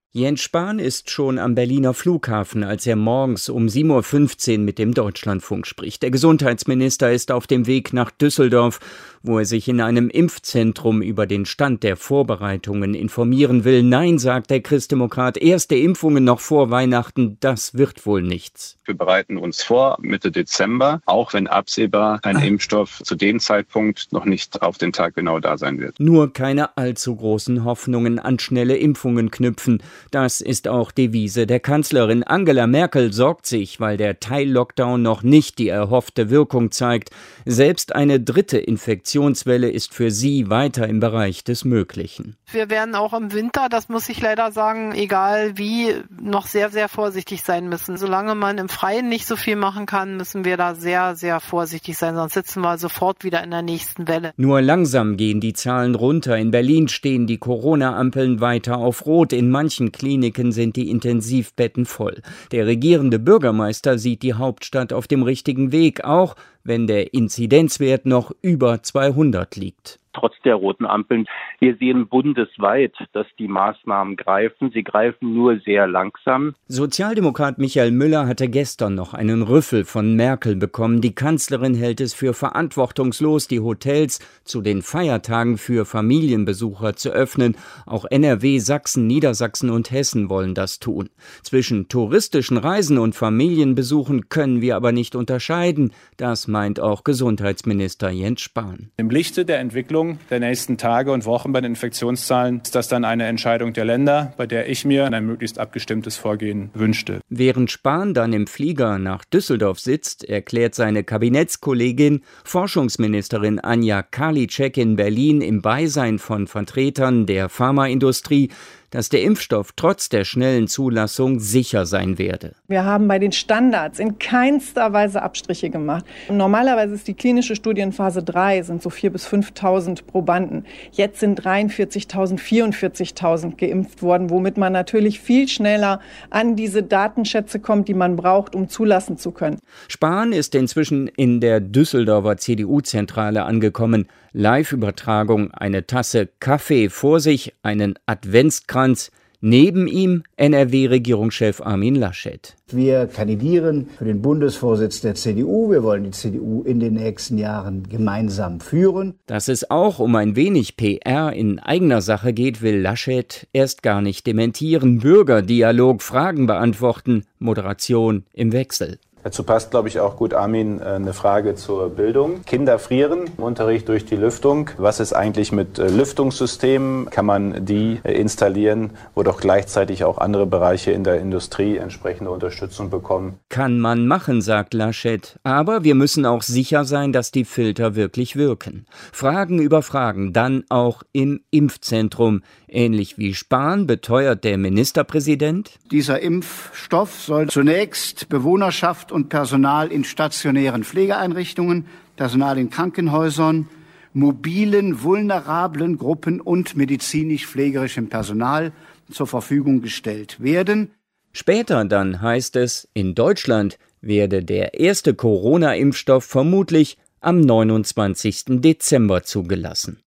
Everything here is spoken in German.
Jens Spahn ist schon am Berliner Flughafen, als er morgens um 7:15 Uhr mit dem Deutschlandfunk spricht. Der Gesundheitsminister ist auf dem Weg nach Düsseldorf, wo er sich in einem Impfzentrum über den Stand der Vorbereitungen informieren will. Nein, sagt der Christdemokrat, erste Impfungen noch vor Weihnachten, das wird wohl nichts. Wir bereiten uns vor Mitte Dezember, auch wenn absehbar ein Impfstoff zu dem Zeitpunkt noch nicht auf den Tag genau da sein wird. Nur keine allzu großen Hoffnungen an schnelle Impfungen knüpfen. Das ist auch Devise der Kanzlerin. Angela Merkel sorgt sich, weil der Teil-Lockdown noch nicht die erhoffte Wirkung zeigt. Selbst eine dritte Infektionswelle ist für sie weiter im Bereich des Möglichen. Wir werden auch im Winter, das muss ich leider sagen, egal wie, noch sehr, sehr vorsichtig sein müssen. Solange man im Freien nicht so viel machen kann, müssen wir da sehr, sehr vorsichtig sein, sonst sitzen wir sofort wieder in der nächsten Welle. Nur langsam gehen die Zahlen runter. In Berlin stehen die Corona-Ampeln weiter auf Rot. In manchen Kliniken sind die Intensivbetten voll. Der regierende Bürgermeister sieht die Hauptstadt auf dem richtigen Weg, auch wenn der Inzidenzwert noch über 200 liegt. Trotz der roten Ampeln. Wir sehen bundesweit, dass die Maßnahmen greifen. Sie greifen nur sehr langsam. Sozialdemokrat Michael Müller hatte gestern noch einen Rüffel von Merkel bekommen. Die Kanzlerin hält es für verantwortungslos, die Hotels zu den Feiertagen für Familienbesucher zu öffnen. Auch NRW, Sachsen, Niedersachsen und Hessen wollen das tun. Zwischen touristischen Reisen und Familienbesuchen können wir aber nicht unterscheiden. Das meint auch Gesundheitsminister Jens Spahn. Im Lichte der Entwicklung der nächsten Tage und Wochen bei den Infektionszahlen ist das dann eine Entscheidung der Länder, bei der ich mir ein möglichst abgestimmtes Vorgehen wünschte. Während Spahn dann im Flieger nach Düsseldorf sitzt, erklärt seine Kabinettskollegin, Forschungsministerin Anja Karliczek in Berlin im Beisein von Vertretern der Pharmaindustrie, dass der Impfstoff trotz der schnellen Zulassung sicher sein werde. Wir haben bei den Standards in keinster Weise Abstriche gemacht. Normalerweise ist die klinische Studie in Phase 3, sind so 4.000 bis 5.000 Probanden. Jetzt sind 43.000, 44.000 geimpft worden, womit man natürlich viel schneller an diese Datenschätze kommt, die man braucht, um zulassen zu können. Spahn ist inzwischen in der Düsseldorfer CDU-Zentrale angekommen. Live-Übertragung, eine Tasse Kaffee vor sich, einen Adventskranz. Neben ihm NRW-Regierungschef Armin Laschet. Wir kandidieren für den Bundesvorsitz der CDU. Wir wollen die CDU in den nächsten Jahren gemeinsam führen. Dass es auch um ein wenig PR in eigener Sache geht, will Laschet erst gar nicht dementieren. Bürgerdialog, Fragen beantworten, Moderation im Wechsel. Dazu passt, glaube ich, auch gut, Armin, eine Frage zur Bildung. Kinder frieren im Unterricht durch die Lüftung. Was ist eigentlich mit Lüftungssystemen? Kann man die installieren, wo doch gleichzeitig auch andere Bereiche in der Industrie entsprechende Unterstützung bekommen? Kann man machen, sagt Laschet. Aber wir müssen auch sicher sein, dass die Filter wirklich wirken. Fragen über Fragen, dann auch im Impfzentrum. Ähnlich wie Spahn beteuert der Ministerpräsident: Dieser Impfstoff soll zunächst Bewohnerschaft und Personal in stationären Pflegeeinrichtungen, Personal in Krankenhäusern, mobilen, vulnerablen Gruppen und medizinisch-pflegerischem Personal zur Verfügung gestellt werden. Später dann heißt es, in Deutschland werde der erste Corona-Impfstoff vermutlich am 29. Dezember zugelassen.